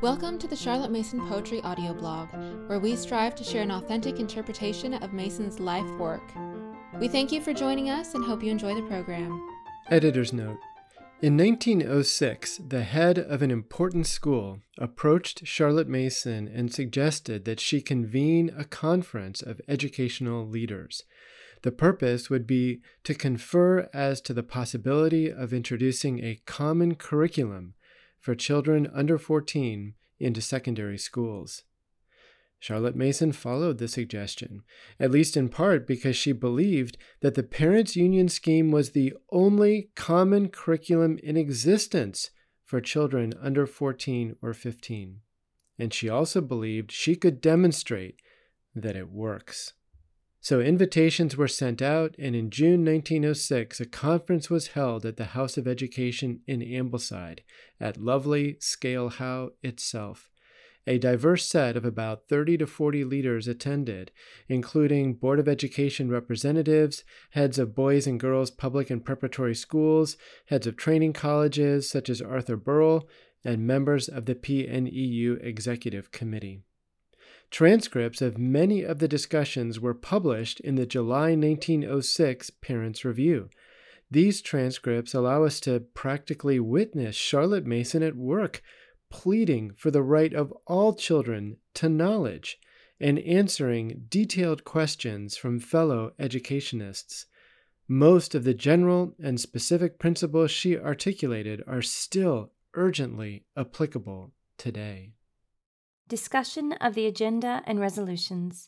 Welcome to the Charlotte Mason Poetry audio blog, where we strive to share an authentic interpretation of Mason's life work. We thank you for joining us and hope you enjoy the program. Editor's note. In 1906, the head of an important school approached Charlotte Mason and suggested that she convene a conference of educational leaders. The purpose would be to confer as to the possibility of introducing a common curriculum for children under 14 into secondary schools. Charlotte Mason followed the suggestion, at least in part because she believed that the Parents' Union scheme was the only common curriculum in existence for children under 14 or 15. And she also believed she could demonstrate that it works. So invitations were sent out, and in June 1906, a conference was held at the House of Education in Ambleside, at lovely Scale Howe itself. A diverse set of about 30 to 40 leaders attended, including Board of Education representatives, heads of boys and girls public and preparatory schools, heads of training colleges such as Arthur Burrell, and members of the PNEU Executive Committee. Transcripts of many of the discussions were published in the July 1906 Parents' Review. These transcripts allow us to practically witness Charlotte Mason at work, pleading for the right of all children to knowledge and answering detailed questions from fellow educationists. Most of the general and specific principles she articulated are still urgently applicable today. Discussion of the Agenda and Resolutions.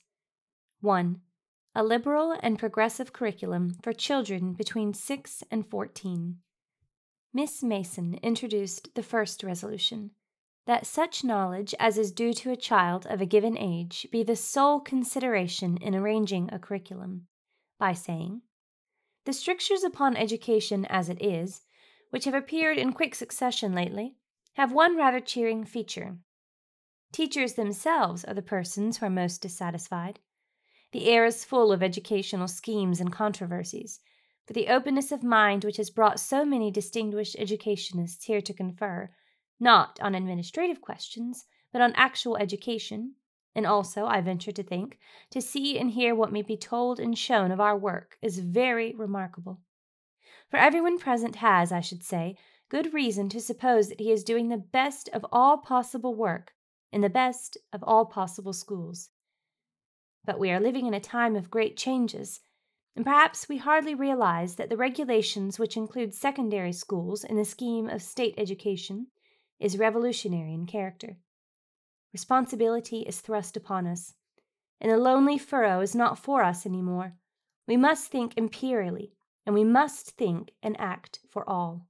1. A liberal and progressive curriculum for children between 6 and 14. Miss Mason introduced the first resolution, that such knowledge as is due to a child of a given age be the sole consideration in arranging a curriculum, by saying, "The strictures upon education as it is, which have appeared in quick succession lately, have one rather cheering feature. Teachers themselves are the persons who are most dissatisfied. The air is full of educational schemes and controversies, but the openness of mind which has brought so many distinguished educationists here to confer, not on administrative questions, but on actual education, and also, I venture to think, to see and hear what may be told and shown of our work, is very remarkable. For everyone present has, I should say, good reason to suppose that he is doing the best of all possible work, in the best of all possible schools. But we are living in a time of great changes, and perhaps we hardly realize that the regulations which include secondary schools in the scheme of state education is revolutionary in character. Responsibility is thrust upon us, and the lonely furrow is not for us any more. We must think imperially, and we must think and act for all.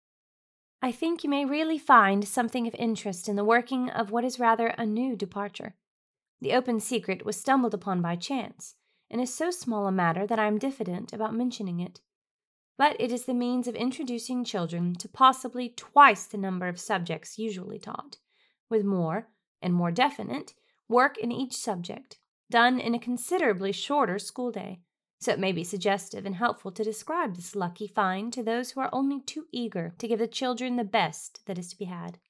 I think you may really find something of interest in the working of what is rather a new departure. The Open Secret was stumbled upon by chance, and is so small a matter that I am diffident about mentioning it. But it is the means of introducing children to possibly twice the number of subjects usually taught, with more, and more definite, work in each subject, done in a considerably shorter school day. So it may be suggestive and helpful to describe this lucky find to those who are only too eager to give the children the best that is to be had.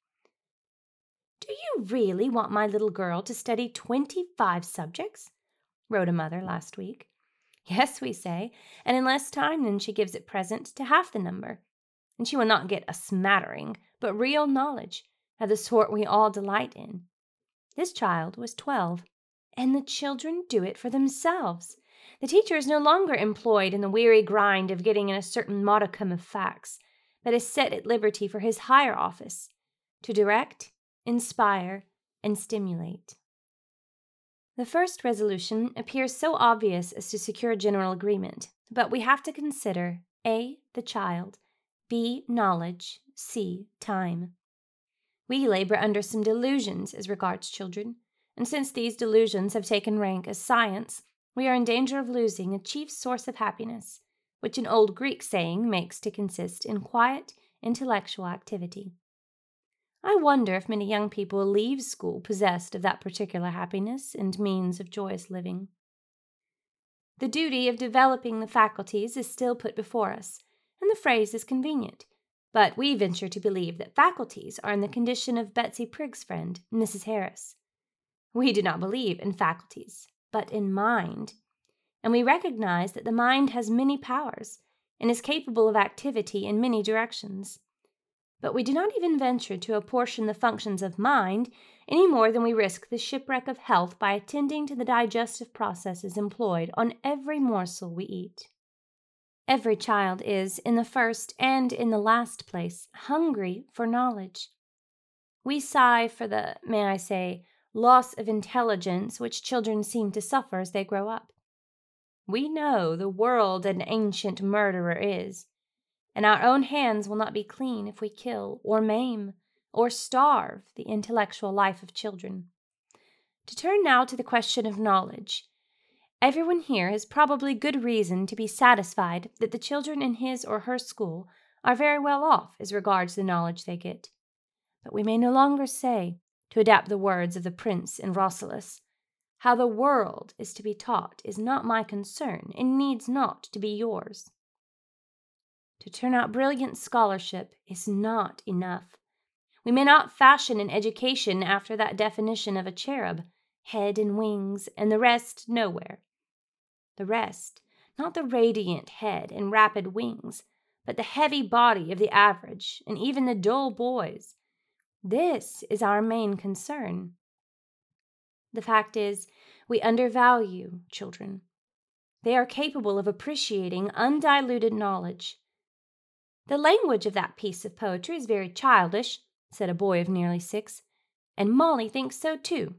"Do you really want my little girl to study 25 subjects?" wrote a mother last week. "Yes," we say, "and in less time than she gives at present to half the number. And she will not get a smattering, but real knowledge, of the sort we all delight in." This child was 12, and the children do it for themselves. The teacher is no longer employed in the weary grind of getting in a certain modicum of facts, but is set at liberty for his higher office, to direct, inspire, and stimulate. The first resolution appears so obvious as to secure general agreement, but we have to consider A. the child, B. knowledge, C. time. We labor under some delusions as regards children, and since these delusions have taken rank as science, we are in danger of losing a chief source of happiness, which an old Greek saying makes to consist in quiet, intellectual activity. I wonder if many young people leave school possessed of that particular happiness and means of joyous living. The duty of developing the faculties is still put before us, and the phrase is convenient, But we venture to believe that faculties are in the condition of Betsy Prigg's friend, Mrs. Harris. We do not believe in faculties, but in mind. And we recognize that the mind has many powers and is capable of activity in many directions. But we do not even venture to apportion the functions of mind any more than we risk the shipwreck of health by attending to the digestive processes employed on every morsel we eat. Every child is, in the first and in the last place, hungry for knowledge. We sigh for the, may I say, loss of intelligence which children seem to suffer as they grow up. We know the world an ancient murderer is, and our own hands will not be clean if we kill or maim or starve the intellectual life of children. To turn now to the question of knowledge. Everyone here has probably good reason to be satisfied that the children in his or her school are very well off as regards the knowledge they get. But we may no longer say, to adapt the words of the prince in Rosalys, how the world is to be taught is not my concern and needs not to be yours. To turn out brilliant scholarship is not enough. We may not fashion an education after that definition of a cherub, head and wings, and the rest nowhere. The rest, not the radiant head and rapid wings, but the heavy body of the average and even the dull boys. This is our main concern. The fact is, we undervalue children. They are capable of appreciating undiluted knowledge. The language of that piece of poetry is very childish, said a boy of nearly 6, and Molly thinks so too.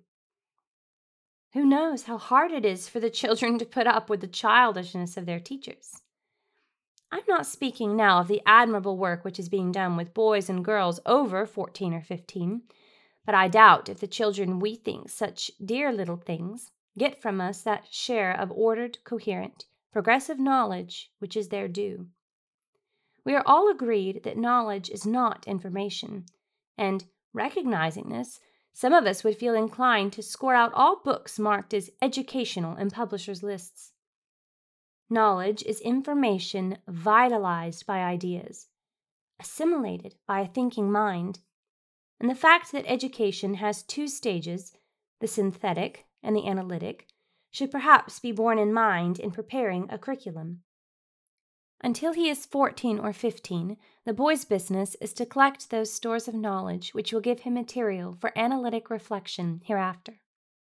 Who knows how hard it is for the children to put up with the childishness of their teachers? I'm not speaking now of the admirable work which is being done with boys and girls over 14 or 15, but I doubt if the children we think such dear little things get from us that share of ordered, coherent, progressive knowledge which is their due. We are all agreed that knowledge is not information, and, recognizing this, some of us would feel inclined to score out all books marked as educational in publishers' lists. Knowledge is information vitalized by ideas, assimilated by a thinking mind, and the fact that education has 2 stages, the synthetic and the analytic, should perhaps be borne in mind in preparing a curriculum. Until he is 14 or 15, the boy's business is to collect those stores of knowledge which will give him material for analytic reflection hereafter.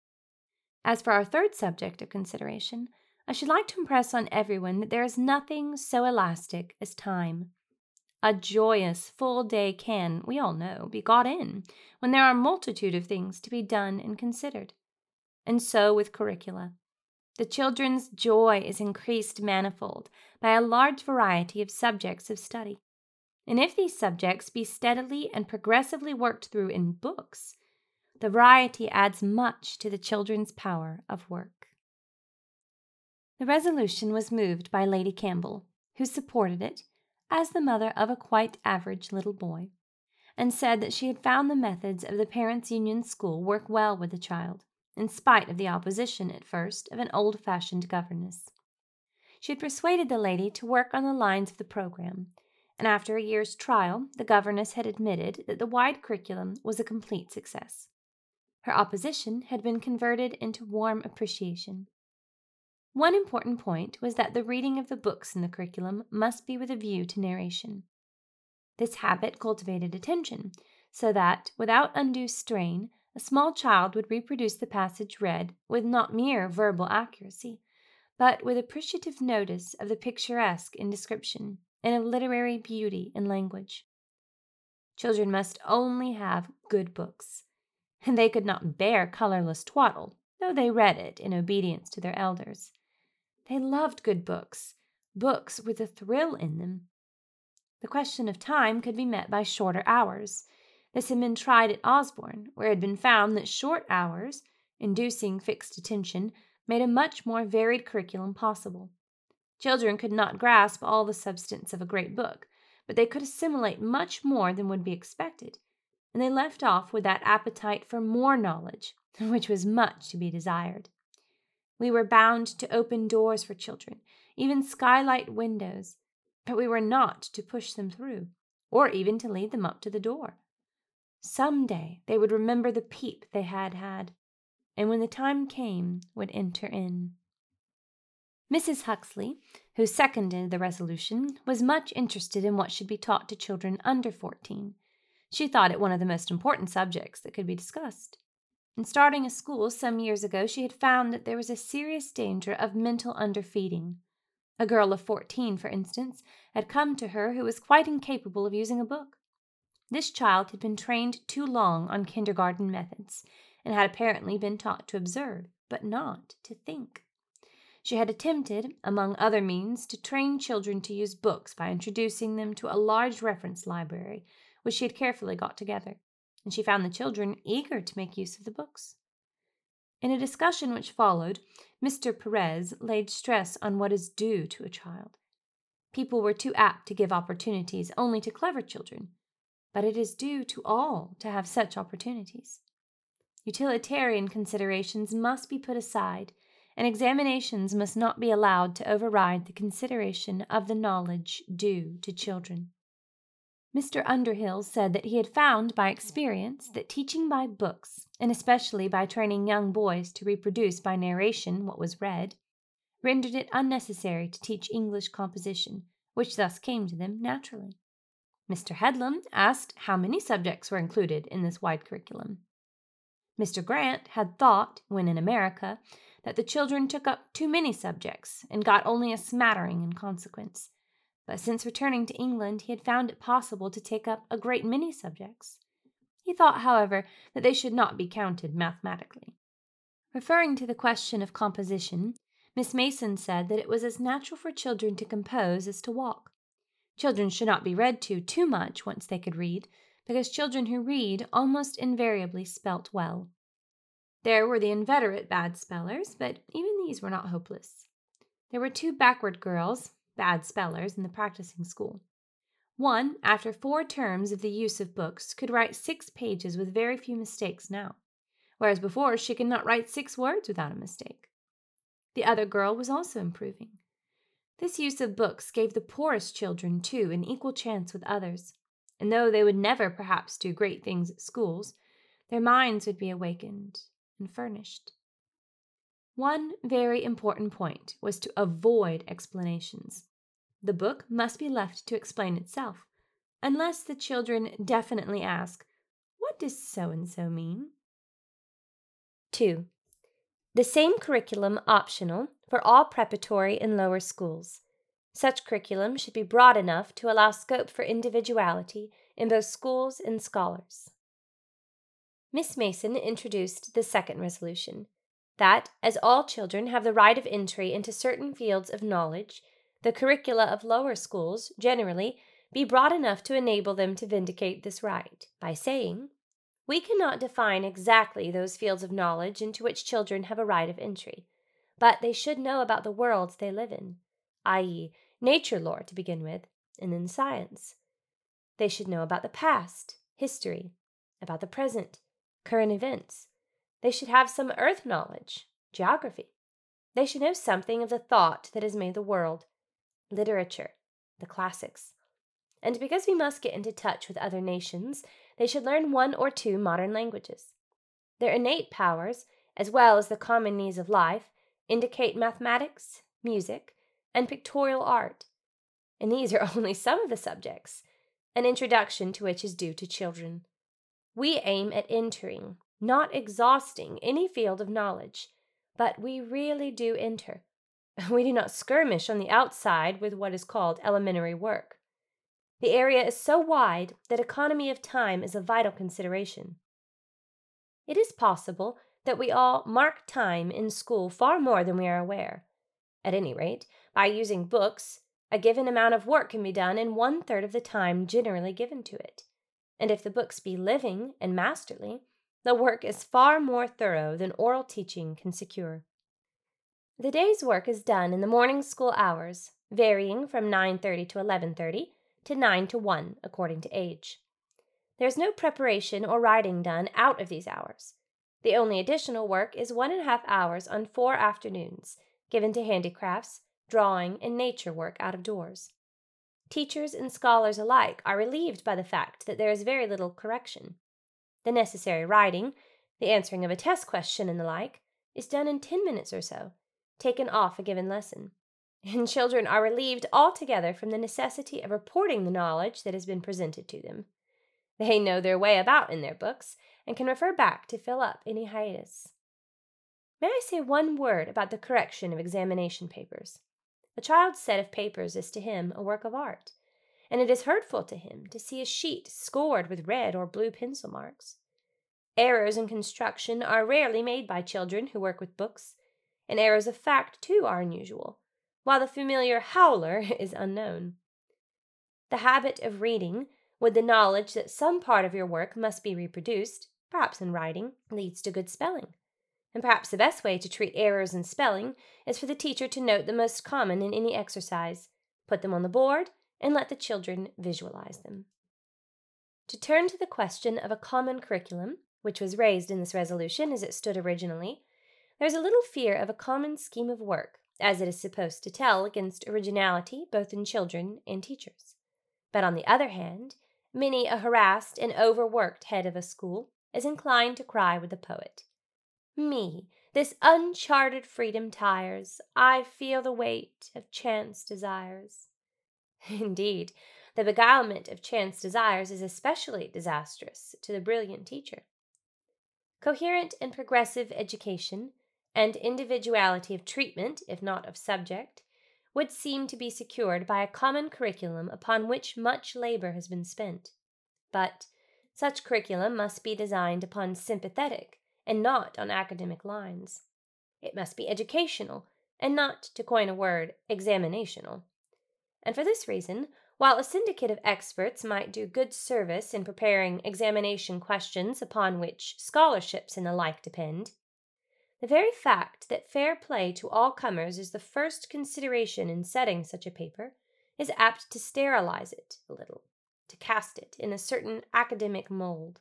As for our third subject of consideration, I should like to impress on everyone that there is nothing so elastic as time. A joyous, full day can, we all know, be got in when there are a multitude of things to be done and considered. And so with curricula. The children's joy is increased manifold by a large variety of subjects of study. And if these subjects be steadily and progressively worked through in books, the variety adds much to the children's power of work. The resolution was moved by Lady Campbell, who supported it, as the mother of a quite average little boy, and said that she had found the methods of the Parents' Union School work well with the child, in spite of the opposition at first of an old-fashioned governess. She had persuaded the lady to work on the lines of the program, and after a year's trial, the governess had admitted that the wide curriculum was a complete success. Her opposition had been converted into warm appreciation. One important point was that the reading of the books in the curriculum must be with a view to narration. This habit cultivated attention, so that, without undue strain, a small child would reproduce the passage read with not mere verbal accuracy, but with appreciative notice of the picturesque in description and of literary beauty in language. Children must only have good books, and they could not bear colorless twaddle, though they read it in obedience to their elders. They loved good books, books with a thrill in them. The question of time could be met by shorter hours. This had been tried at Osborne, where it had been found that short hours, inducing fixed attention, made a much more varied curriculum possible. Children could not grasp all the substance of a great book, but they could assimilate much more than would be expected, and they left off with that appetite for more knowledge, which was much to be desired. We were bound to open doors for children, even skylight windows, but we were not to push them through, or even to lead them up to the door. Some day they would remember the peep they had had, and when the time came, would enter in. Mrs. Huxley, who seconded the resolution, was much interested in what should be taught to children under 14. She thought it one of the most important subjects that could be discussed. In starting a school some years ago, she had found that there was a serious danger of mental underfeeding. A girl of 14, for instance, had come to her who was quite incapable of using a book. This child had been trained too long on kindergarten methods, and had apparently been taught to observe, but not to think. She had attempted, among other means, to train children to use books by introducing them to a large reference library, which she had carefully got together, and she found the children eager to make use of the books. In a discussion which followed, Mr. Perez laid stress on what is due to a child. People were too apt to give opportunities only to clever children, but it is due to all to have such opportunities. Utilitarian considerations must be put aside, and examinations must not be allowed to override the consideration of the knowledge due to children. Mr. Underhill said that he had found by experience that teaching by books, and especially by training young boys to reproduce by narration what was read, rendered it unnecessary to teach English composition, which thus came to them naturally. Mr. Headlam asked how many subjects were included in this wide curriculum. Mr. Grant had thought, when in America, that the children took up too many subjects and got only a smattering in consequence. But since returning to England, he had found it possible to take up a great many subjects. He thought, however, that they should not be counted mathematically. Referring to the question of composition, Miss Mason said that it was as natural for children to compose as to walk. Children should not be read to too much once they could read, because children who read almost invariably spelt well. There were the inveterate bad spellers, but even these were not hopeless. There were 2 backward girls, bad spellers, in the practicing school. One, after 4 terms of the use of books, could write 6 pages with very few mistakes now, whereas before she could not write 6 words without a mistake. The other girl was also improving. This use of books gave the poorest children, too, an equal chance with others, and though they would never perhaps do great things at schools, their minds would be awakened and furnished. One very important point was to avoid explanations. The book must be left to explain itself, unless the children definitely ask, "What does so-and-so mean?" 2. The same curriculum optional for all preparatory and lower schools. Such curriculum should be broad enough to allow scope for individuality in both schools and scholars. Miss Mason introduced the second resolution, that, as all children have the right of entry into certain fields of knowledge, the curricula of lower schools, generally, be broad enough to enable them to vindicate this right, by saying, we cannot define exactly those fields of knowledge into which children have a right of entry, but they should know about the world they live in, i.e., nature lore to begin with, and then science. They should know about the past, history, about the present, current events. They should have some earth knowledge, geography. They should know something of the thought that has made the world, literature, the classics. And because we must get into touch with other nations, they should learn 1 or 2 modern languages. Their innate powers, as well as the common needs of life, indicate mathematics, music, and pictorial art. And these are only some of the subjects, an introduction to which is due to children. We aim at entering, not exhausting, any field of knowledge, but we really do enter. We do not skirmish on the outside with what is called elementary work. The area is so wide that economy of time is a vital consideration. It is possible that we all mark time in school far more than we are aware. At any rate, by using books, a given amount of work can be done in 1/3 of the time generally given to it. And if the books be living and masterly, the work is far more thorough than oral teaching can secure. The day's work is done in the morning school hours, varying from 9:30 to 11:30 to 9 to 1, according to age. There is no preparation or writing done out of these hours. The only additional work is 1½ hours on 4 afternoons, given to handicrafts, drawing, and nature work out of doors. teachers and scholars alike are relieved by the fact that there is very little correction. The necessary writing, the answering of a test question and the like, is done in 10 minutes or so, taken off a given lesson. And children are relieved altogether from the necessity of reporting the knowledge that has been presented to them. They know their way about in their books and can refer back to fill up any hiatus. May I say one word about the correction of examination papers? A child's set of papers is to him a work of art, and it is hurtful to him to see a sheet scored with red or blue pencil marks. Errors in construction are rarely made by children who work with books, and errors of fact, too, are unusual, while the familiar howler is unknown. The habit of reading, with the knowledge that some part of your work must be reproduced, perhaps in writing, leads to good spelling. And perhaps the best way to treat errors in spelling is for the teacher to note the most common in any exercise, put them on the board, and let the children visualize them. To turn to the question of a common curriculum, which was raised in this resolution as it stood originally, there is a little fear of a common scheme of work, as it is supposed to tell against originality both in children and teachers. But on the other hand, many a harassed and overworked head of a school is inclined to cry with the poet, "Me, this uncharted freedom tires, I feel the weight of chance desires." Indeed, the beguilement of chance desires is especially disastrous to the brilliant teacher. Coherent and progressive education, and individuality of treatment, if not of subject, would seem to be secured by a common curriculum upon which much labor has been spent. But such curriculum must be designed upon sympathetic and not on academic lines. It must be educational, and not, to coin a word, examinational. And for this reason, while a syndicate of experts might do good service in preparing examination questions upon which scholarships and the like depend, the very fact that fair play to all comers is the first consideration in setting such a paper is apt to sterilize it a little, to cast it in a certain academic mold.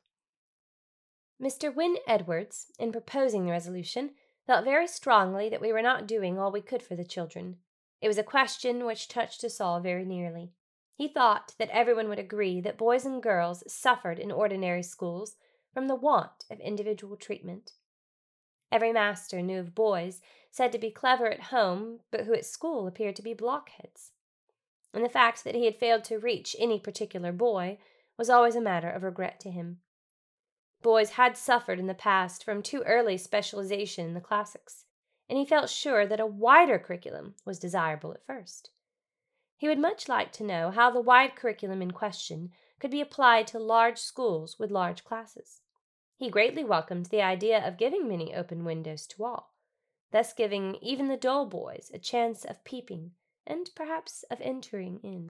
Mr. Wynne Edwards, in proposing the resolution, felt very strongly that we were not doing all we could for the children. It was a question which touched us all very nearly. He thought that everyone would agree that boys and girls suffered in ordinary schools from the want of individual treatment. Every master knew of boys said to be clever at home, but who at school appeared to be blockheads. And the fact that he had failed to reach any particular boy was always a matter of regret to him. Boys had suffered in the past from too early specialization in the classics, and he felt sure that a wider curriculum was desirable at first. He would much like to know how the wide curriculum in question could be applied to large schools with large classes. He greatly welcomed the idea of giving many open windows to all, thus giving even the dull boys a chance of peeping and perhaps of entering in.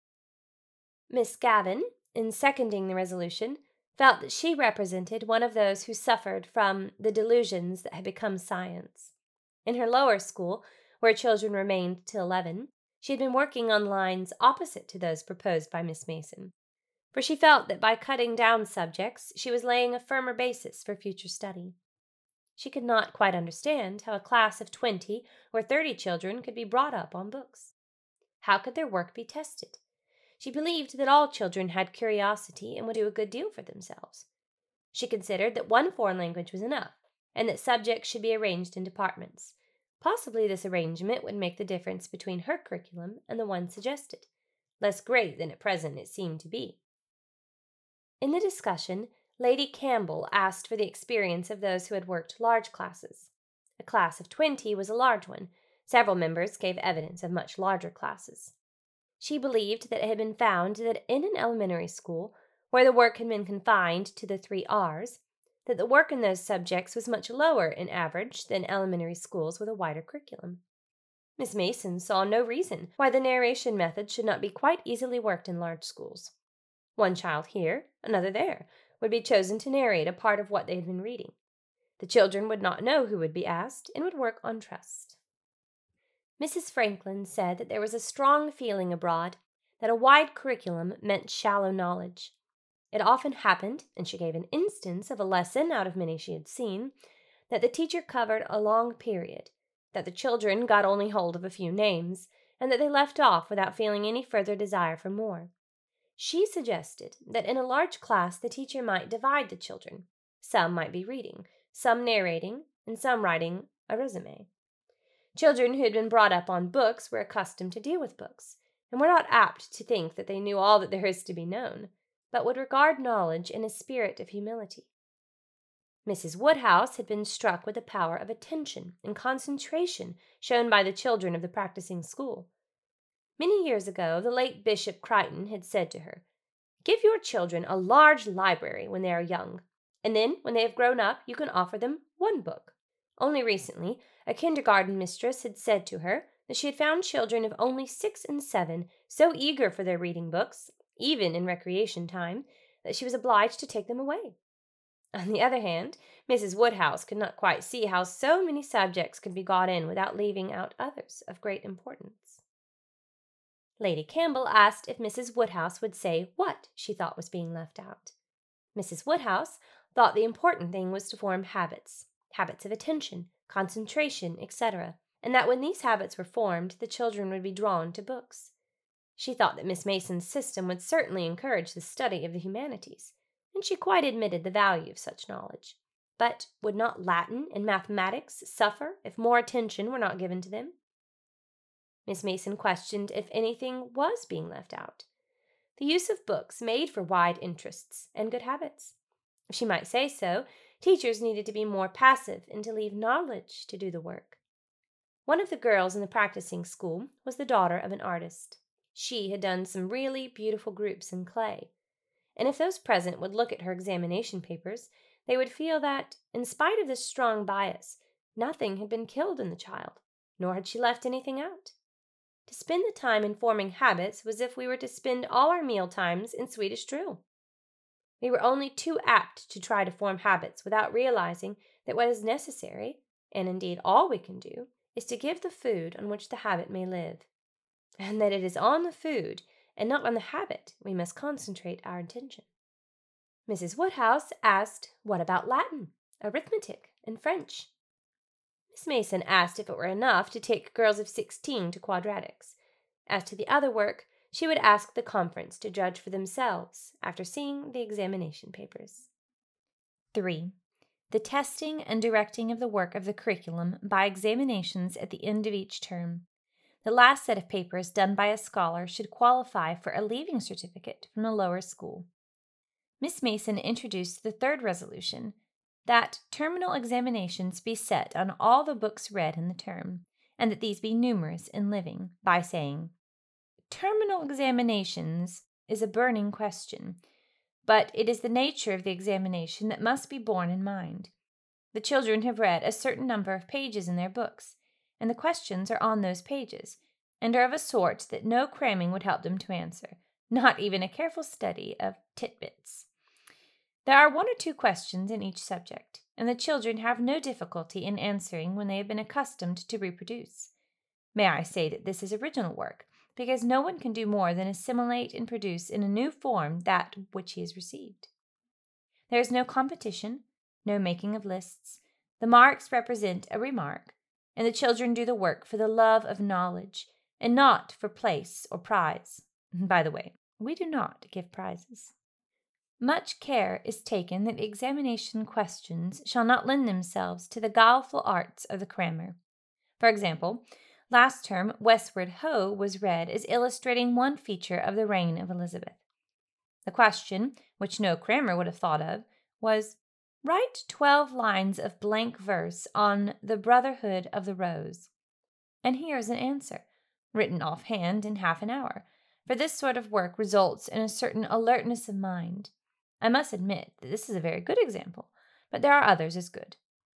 Miss Gavin, in seconding the resolution, felt that she represented one of those who suffered from the delusions that had become science. In her lower school, where children remained till 11, she had been working on lines opposite to those proposed by Miss Mason, for she felt that by cutting down subjects she was laying a firmer basis for future study. She could not quite understand how a class of 20 or 30 children could be brought up on books. How could their work be tested? She believed that all children had curiosity and would do a good deal for themselves. She considered that one foreign language was enough, and that subjects should be arranged in departments. Possibly this arrangement would make the difference between her curriculum and the one suggested, less great than at present it seemed to be. In the discussion, Lady Campbell asked for the experience of those who had worked large classes. A class of 20 was a large one. Several members gave evidence of much larger classes. She believed that it had been found that in an elementary school, where the work had been confined to the 3 R's, that the work in those subjects was much lower in average than elementary schools with a wider curriculum. Miss Mason saw no reason why the narration method should not be quite easily worked in large schools. One child here, another there, would be chosen to narrate a part of what they had been reading. The children would not know who would be asked, and would work on trust. Mrs. Franklin said that there was a strong feeling abroad that a wide curriculum meant shallow knowledge. It often happened, and she gave an instance of a lesson out of many she had seen, that the teacher covered a long period, that the children got only hold of a few names, and that they left off without feeling any further desire for more. She suggested that in a large class the teacher might divide the children. Some might be reading, some narrating, and some writing a resume. Children who had been brought up on books were accustomed to deal with books, and were not apt to think that they knew all that there is to be known, but would regard knowledge in a spirit of humility. Mrs. Woodhouse had been struck with the power of attention and concentration shown by the children of the practicing school. Many years ago, the late Bishop Crichton had said to her, "Give your children a large library when they are young, and then, when they have grown up, you can offer them one book." Only recently, a kindergarten mistress had said to her that she had found children of only 6 and 7 so eager for their reading books, even in recreation time, that she was obliged to take them away. On the other hand, Mrs. Woodhouse could not quite see how so many subjects could be got in without leaving out others of great importance. Lady Campbell asked if Mrs. Woodhouse would say what she thought was being left out. Mrs. Woodhouse thought the important thing was to form habits of attention, concentration, etc., and that when these habits were formed, the children would be drawn to books. She thought that Miss Mason's system would certainly encourage the study of the humanities, and she quite admitted the value of such knowledge. But would not Latin and mathematics suffer if more attention were not given to them? Miss Mason questioned if anything was being left out. The use of books made for wide interests and good habits. If she might say so, teachers needed to be more passive and to leave knowledge to do the work. One of the girls in the practicing school was the daughter of an artist. She had done some really beautiful groups in clay, and if those present would look at her examination papers, they would feel that, in spite of this strong bias, nothing had been killed in the child, nor had she left anything out. To spend the time in forming habits was as if we were to spend all our meal times in Swedish drill. We were only too apt to try to form habits without realizing that what is necessary, and indeed all we can do, is to give the food on which the habit may live, and that it is on the food and not on the habit we must concentrate our attention. Mrs. Woodhouse asked, what about Latin, arithmetic, and French? Miss Mason asked if it were enough to take girls of 16 to quadratics. As to the other work, she would ask the conference to judge for themselves after seeing the examination papers. 3. The testing and directing of the work of the curriculum by examinations at the end of each term. The last set of papers done by a scholar should qualify for a leaving certificate from the lower school. Miss Mason introduced the third resolution, that terminal examinations be set on all the books read in the term, and that these be numerous and living, by saying, "Terminal examinations is a burning question, but it is the nature of the examination that must be borne in mind. The children have read a certain number of pages in their books, and the questions are on those pages, and are of a sort that no cramming would help them to answer, not even a careful study of titbits. There are 1 or 2 questions in each subject, and the children have no difficulty in answering when they have been accustomed to reproduce. May I say that this is original work, because no one can do more than assimilate and produce in a new form that which he has received. There is no competition, no making of lists. The marks represent a remark, and the children do the work for the love of knowledge, and not for place or prize. By the way, we do not give prizes. Much care is taken that the examination questions shall not lend themselves to the guileful arts of the crammer. For example, last term, Westward Ho was read as illustrating one feature of the reign of Elizabeth. The question, which no crammer would have thought of, was, write 12 lines of blank verse on the Brotherhood of the Rose. And here is an answer, written offhand in half an hour, for this sort of work results in a certain alertness of mind. I must admit that this is a very good example, but there are others as good.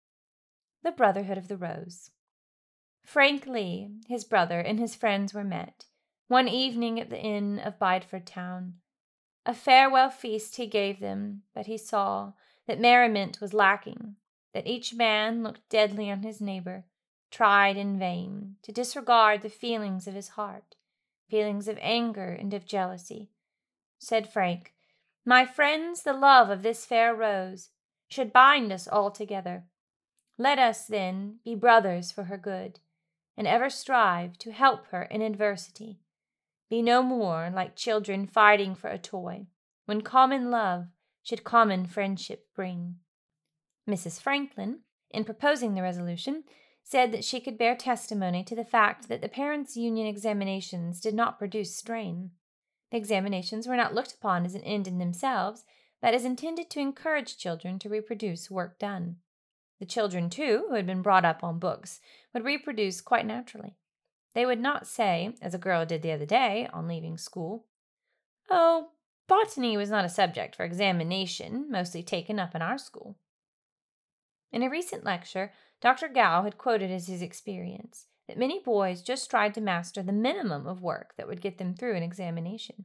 The Brotherhood of the Rose. Frank Lee, his brother, and his friends were met, one evening at the inn of Bideford town. A farewell feast he gave them, but he saw that merriment was lacking, that each man looked deadly on his neighbor, tried in vain to disregard the feelings of his heart, feelings of anger and of jealousy. Said Frank, "My friends, the love of this fair rose should bind us all together. Let us, then, be brothers for her good. and ever strive to help her in adversity. Be no more like children fighting for a toy, when common love should common friendship bring. Mrs. Franklin, in proposing the resolution, said that she could bear testimony to the fact that the Parents' Union examinations did not produce strain. The examinations were not looked upon as an end in themselves, but as intended to encourage children to reproduce work done. The children, too, who had been brought up on books, would reproduce quite naturally. They would not say, as a girl did the other day on leaving school, "Oh, botany was not a subject for examination, mostly taken up in our school." In a recent lecture, Dr. Gow had quoted as his experience that many boys just tried to master the minimum of work that would get them through an examination.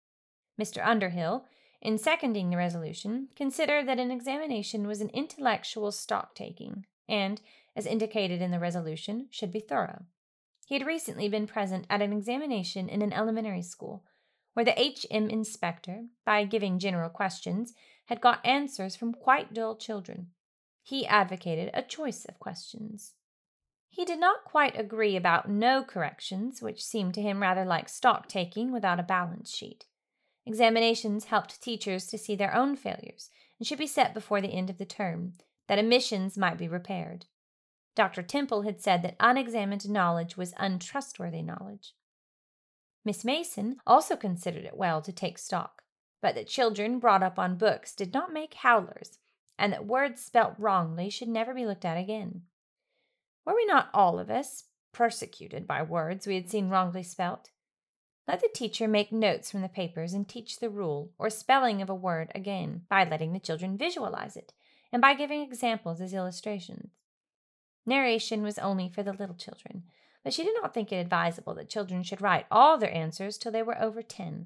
Mr. Underhill, in seconding the resolution, considered that an examination was an intellectual stock-taking and, as indicated in the resolution, should be thorough. He had recently been present at an examination in an elementary school, where the H.M. inspector, by giving general questions, had got answers from quite dull children. He advocated a choice of questions. He did not quite agree about no corrections, which seemed to him rather like stock-taking without a balance sheet. Examinations helped teachers to see their own failures and should be set before the end of the term, that omissions might be repaired. Dr. Temple had said that unexamined knowledge was untrustworthy knowledge. Miss Mason also considered it well to take stock, but that children brought up on books did not make howlers, and that words spelt wrongly should never be looked at again. Were we not all of us persecuted by words we had seen wrongly spelt? Let the teacher make notes from the papers and teach the rule or spelling of a word again by letting the children visualize it and by giving examples as illustrations. Narration was only for the little children, but she did not think it advisable that children should write all their answers till they were over 10.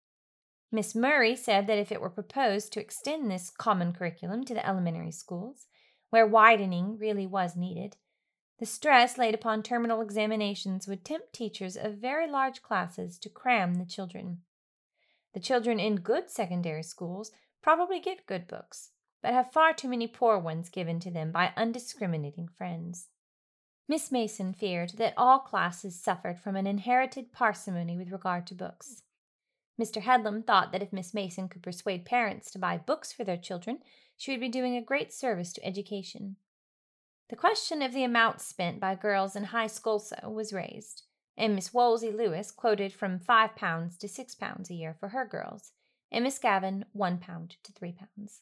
Miss Murray said that if it were proposed to extend this common curriculum to the elementary schools, where widening really was needed, the stress laid upon terminal examinations would tempt teachers of very large classes to cram the children. The children in good secondary schools probably get good books, but have far too many poor ones given to them by undiscriminating friends. Miss Mason feared that all classes suffered from an inherited parsimony with regard to books. Mr. Headlam thought that if Miss Mason could persuade parents to buy books for their children, she would be doing a great service to education. The question of the amount spent by girls in High Scolso was raised, and Miss Wolsey Lewis quoted from £5 to £6 a year for her girls, and Miss Gavin £1 to £3.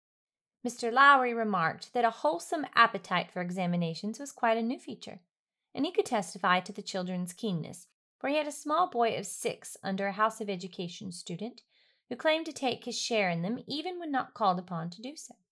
Mr. Lowry remarked that a wholesome appetite for examinations was quite a new feature, and he could testify to the children's keenness, for he had a small boy of 6 under a House of Education student who claimed to take his share in them even when not called upon to do so.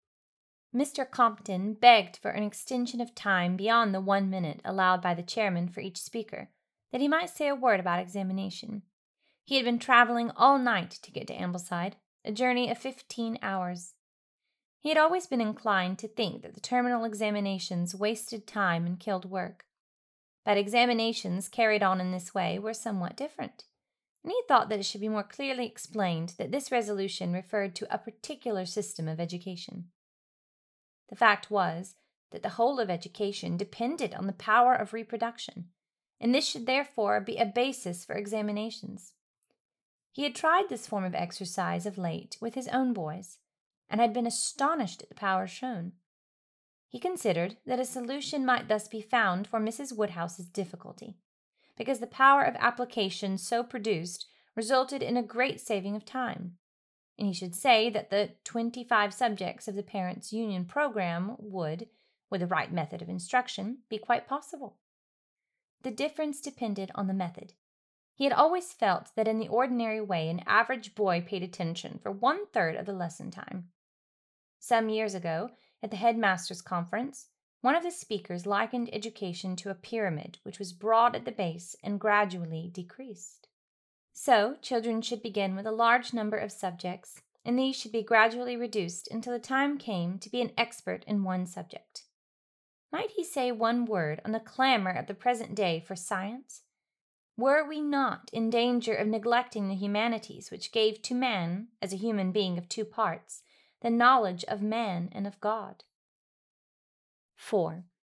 Mr. Compton begged for an extension of time beyond the 1 minute allowed by the chairman for each speaker, that he might say a word about examination. He had been traveling all night to get to Ambleside, a journey of 15 hours. He had always been inclined to think that the terminal examinations wasted time and killed work. But examinations carried on in this way were somewhat different, and he thought that it should be more clearly explained that this resolution referred to a particular system of education. The fact was that the whole of education depended on the power of reproduction, and this should therefore be a basis for examinations. He had tried this form of exercise of late with his own boys, and had been astonished at the power shown. He considered that a solution might thus be found for Mrs. Woodhouse's difficulty, because the power of application so produced resulted in a great saving of time, and he should say that the 25 subjects of the Parents' Union program would, with the right method of instruction, be quite possible. The difference depended on the method. He had always felt that in the ordinary way an average boy paid attention for 1/3 of the lesson time. Some years ago, at the headmasters' conference, one of the speakers likened education to a pyramid which was broad at the base and gradually decreased. So, children should begin with a large number of subjects, and these should be gradually reduced until the time came to be an expert in one subject. Might he say one word on the clamor of the present day for science? Were we not in danger of neglecting the humanities which gave to man, as a human being of 2 parts, the knowledge of man and of God? 4.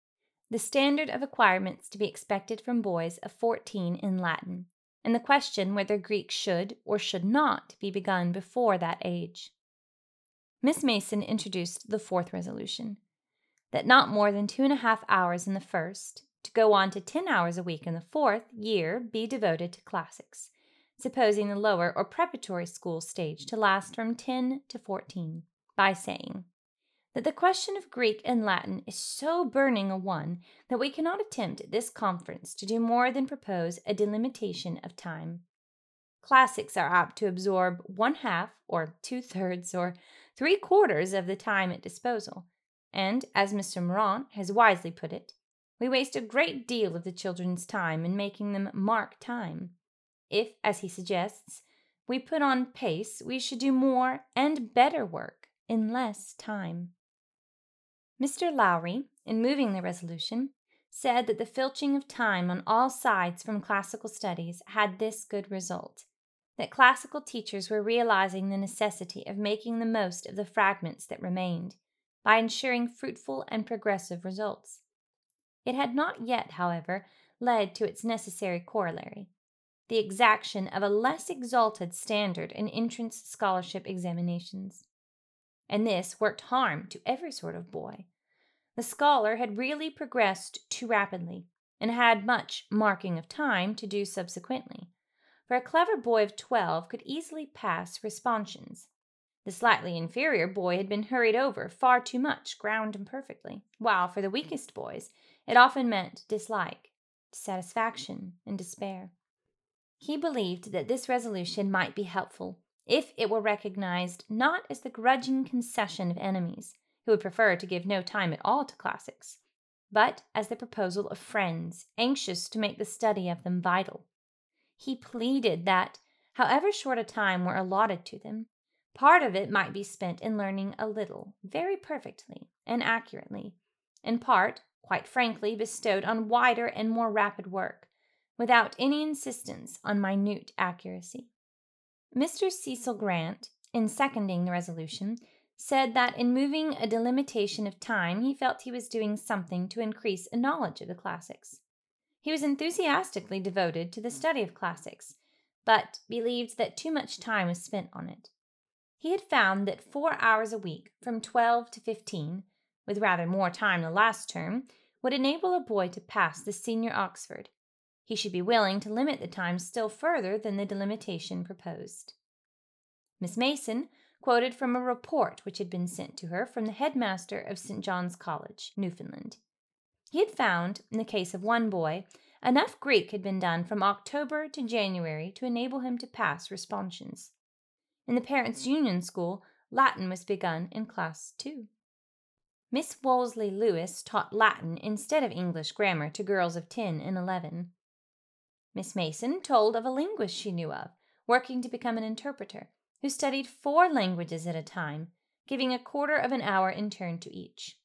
the standard of acquirements to be expected from boys of 14 in Latin, and the question whether Greek should or should not be begun before that age. Miss Mason introduced the fourth resolution, that not more than 2.5 hours in the first, to go on to 10 hours a week in the fourth year be devoted to classics, supposing the lower or preparatory school stage to last from 10 to 14, by saying that the question of Greek and Latin is so burning a one that we cannot attempt at this conference to do more than propose a delimitation of time. Classics are apt to absorb 1/2 or 2/3 or 3/4 of the time at disposal, and, as Mr. Morant has wisely put it, we waste a great deal of the children's time in making them mark time. If, as he suggests, we put on pace, we should do more and better work in less time. Mr. Lowry, in moving the resolution, said that the filching of time on all sides from classical studies had this good result, that classical teachers were realizing the necessity of making the most of the fragments that remained, by ensuring fruitful and progressive results. It had not yet, however, led to its necessary corollary, the exaction of a less exalted standard in entrance scholarship examinations. And this worked harm to every sort of boy. The scholar had really progressed too rapidly, and had much marking of time to do subsequently, for a clever boy of 12 could easily pass responsions. The slightly inferior boy had been hurried over far too much ground imperfectly, while for the weakest boys it often meant dislike, dissatisfaction, and despair. He believed that this resolution might be helpful if it were recognized not as the grudging concession of enemies who would prefer to give no time at all to classics, but as the proposal of friends anxious to make the study of them vital. He pleaded that, however short a time were allotted to them, part of it might be spent in learning a little, very perfectly and accurately, and part, quite frankly, bestowed on wider and more rapid work, without any insistence on minute accuracy. Mr. Cecil Grant, in seconding the resolution, said that in moving a delimitation of time he felt he was doing something to increase a knowledge of the classics. He was enthusiastically devoted to the study of classics, but believed that too much time was spent on it. He had found that 4 hours a week, from 12 to 15, with rather more time the last term, would enable a boy to pass the senior Oxford. He should be willing to limit the time still further than the delimitation proposed. Miss Mason quoted from a report which had been sent to her from the headmaster of St. John's College, Newfoundland. He had found, in the case of one boy, enough Greek had been done from October to January to enable him to pass responsions. In the Parents' Union School, Latin was begun in Class 2. Miss Wolseley Lewis taught Latin instead of English grammar to girls of 10 and 11. Miss Mason told of a linguist she knew of, working to become an interpreter, who studied 4 languages at a time, giving 1/4 hour in turn to each.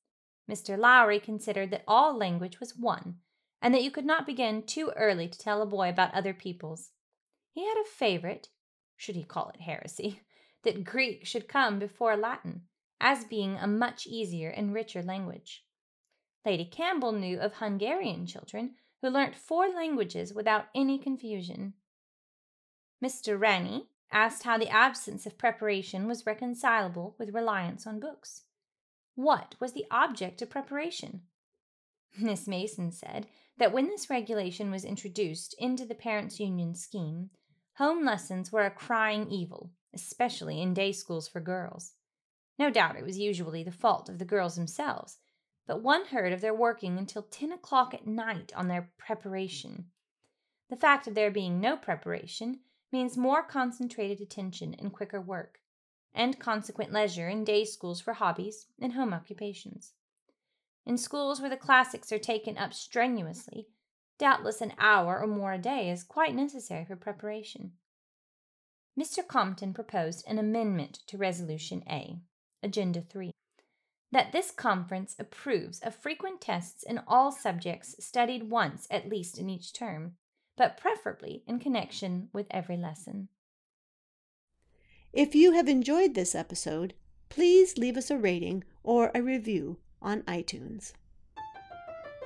Mr. Lowry considered that all language was one, and that you could not begin too early to tell a boy about other peoples. He had a favorite, should he call it heresy, that Greek should come before Latin, as being a much easier and richer language. Lady Campbell knew of Hungarian children who learnt 4 languages without any confusion. Mr. Rennie asked how the absence of preparation was reconcilable with reliance on books. What was the object of preparation? Miss Mason said that when this regulation was introduced into the Parents' Union scheme, home lessons were a crying evil, especially in day schools for girls. No doubt it was usually the fault of the girls themselves, but one heard of their working until 10 o'clock at night on their preparation. The fact of there being no preparation means more concentrated attention and quicker work, and consequent leisure in day schools for hobbies and home occupations. In schools where the classics are taken up strenuously, doubtless an hour or more a day is quite necessary for preparation. Mr. Compton proposed an amendment to Resolution A, Agenda 3, that this conference approves of frequent tests in all subjects studied once at least in each term, but preferably in connection with every lesson. If you have enjoyed this episode, please leave us a rating or a review on iTunes.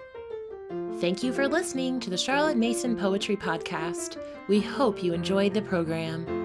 Thank you for listening to the Charlotte Mason Poetry Podcast. We hope you enjoyed the program.